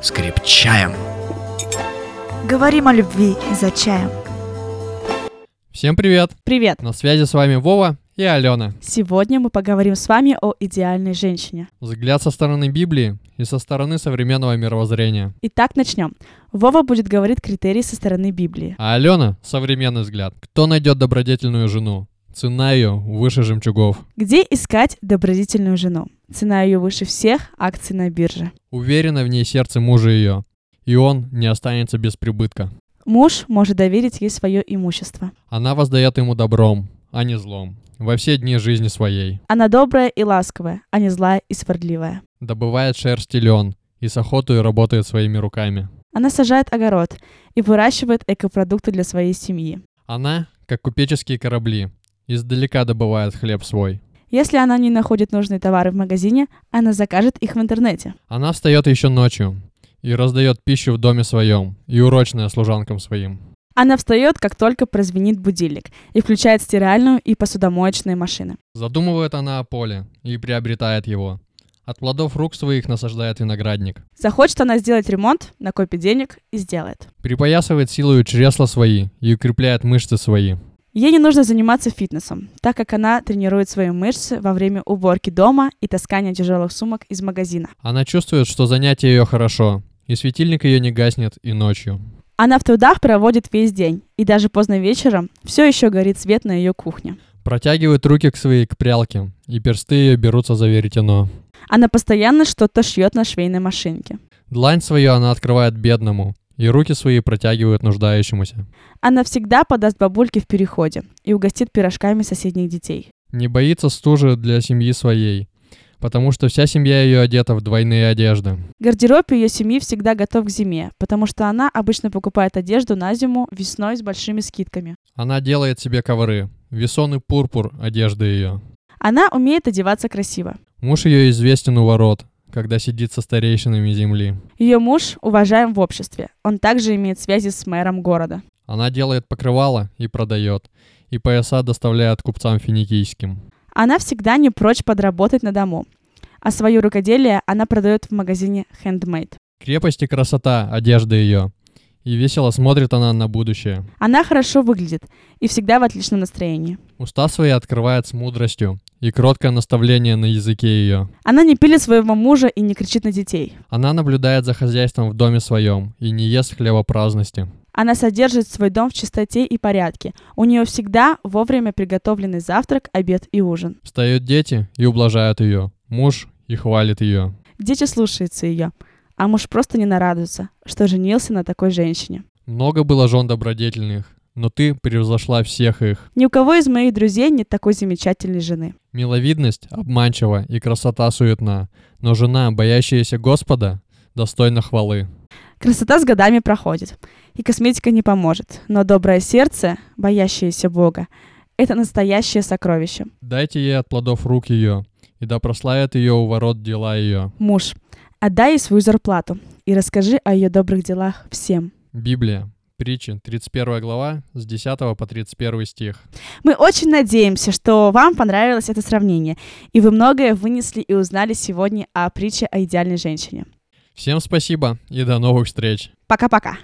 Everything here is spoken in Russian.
с крепчаем. Говорим о любви за чаем. Всем привет! Привет! На связи с вами Вова и Алена. Сегодня мы поговорим с вами о идеальной женщине. Взгляд со стороны Библии и со стороны современного мировоззрения. Итак, начнем. Вова будет говорить критерии со стороны Библии. А Алена — современный взгляд. Кто найдет добродетельную жену? Цена ее выше жемчугов. Где искать добродетельную жену? Цена ее выше всех акций на бирже. Уверено в ней сердце мужа ее, и он не останется без прибытка. Муж может доверить ей свое имущество. Она воздает ему добром, а не злом, во все дни жизни своей. Она добрая и ласковая, а не злая и сварливая. Добывает шерсть и лен, и с охотой работает своими руками. Она сажает огород и выращивает экопродукты для своей семьи. Она, как купеческие корабли, издалека добывает хлеб свой. Если она не находит нужные товары в магазине, она закажет их в интернете. Она встает еще ночью и раздает пищу в доме своем, и урочная служанкам своим. Она встает, как только прозвенит будильник, и включает стиральную и посудомоечные машины. Задумывает она о поле и приобретает его. От плодов рук своих насаждает виноградник. Захочет она сделать ремонт, накопит денег и сделает. Припоясывает силою чресла свои и укрепляет мышцы свои. Ей не нужно заниматься фитнесом, так как она тренирует свои мышцы во время уборки дома и таскания тяжелых сумок из магазина. Она чувствует, что занятие ее хорошо, и светильник ее не гаснет и ночью. Она в трудах проводит весь день, и даже поздно вечером все еще горит свет на ее кухне. Протягивает руки к своей к прялке, и персты ее берутся за веретено. Она постоянно что-то шьет на швейной машинке. Длань свою она открывает бедному, и руки свои протягивают нуждающемуся. Она всегда подаст бабульке в переходе и угостит пирожками соседних детей. Не боится стужи для семьи своей, потому что вся семья ее одета в двойные одежды. Гардероб ее семьи всегда готов к зиме, потому что она обычно покупает одежду на зиму весной с большими скидками. Она делает себе ковры, весон и пурпур одежды ее. Она умеет одеваться красиво. Муж ее известен у ворот, когда сидит со старейшинами земли. Ее муж уважаем в обществе. Он также имеет связи с мэром города. Она делает покрывало и продает, и пояса доставляет купцам финикийским. Она всегда не прочь подработать на дому, а свое рукоделие она продает в магазине Handmade. Крепость и красота одежды ее, и весело смотрит она на будущее. Она хорошо выглядит и всегда в отличном настроении. Уста свои открывает с мудростью, и кроткое наставление на языке ее. Она не пилит своего мужа и не кричит на детей. Она наблюдает за хозяйством в доме своем и не ест хлеба праздности. Она содержит свой дом в чистоте и порядке. У нее всегда вовремя приготовленный завтрак, обед и ужин. Встают дети и ублажают ее, муж и хвалит ее. Дети слушаются ее, а муж просто не нарадуется, что женился на такой женщине. Много было жен добродетельных, но ты превзошла всех их. Ни у кого из моих друзей нет такой замечательной жены. Миловидность обманчива и красота суетна, но жена, боящаяся Господа, достойна хвалы. Красота с годами проходит, и косметика не поможет, но доброе сердце, боящееся Бога, это настоящее сокровище. Дайте ей от плодов рук ее, и да прославят ее у ворот дела ее. Муж, отдай ей свою зарплату и расскажи о ее добрых делах всем. Библия. Притчи, 31 глава, с 10 по 31 стих. Мы очень надеемся, что вам понравилось это сравнение, и вы многое вынесли и узнали сегодня о притче о идеальной женщине. Всем спасибо и до новых встреч! Пока-пока!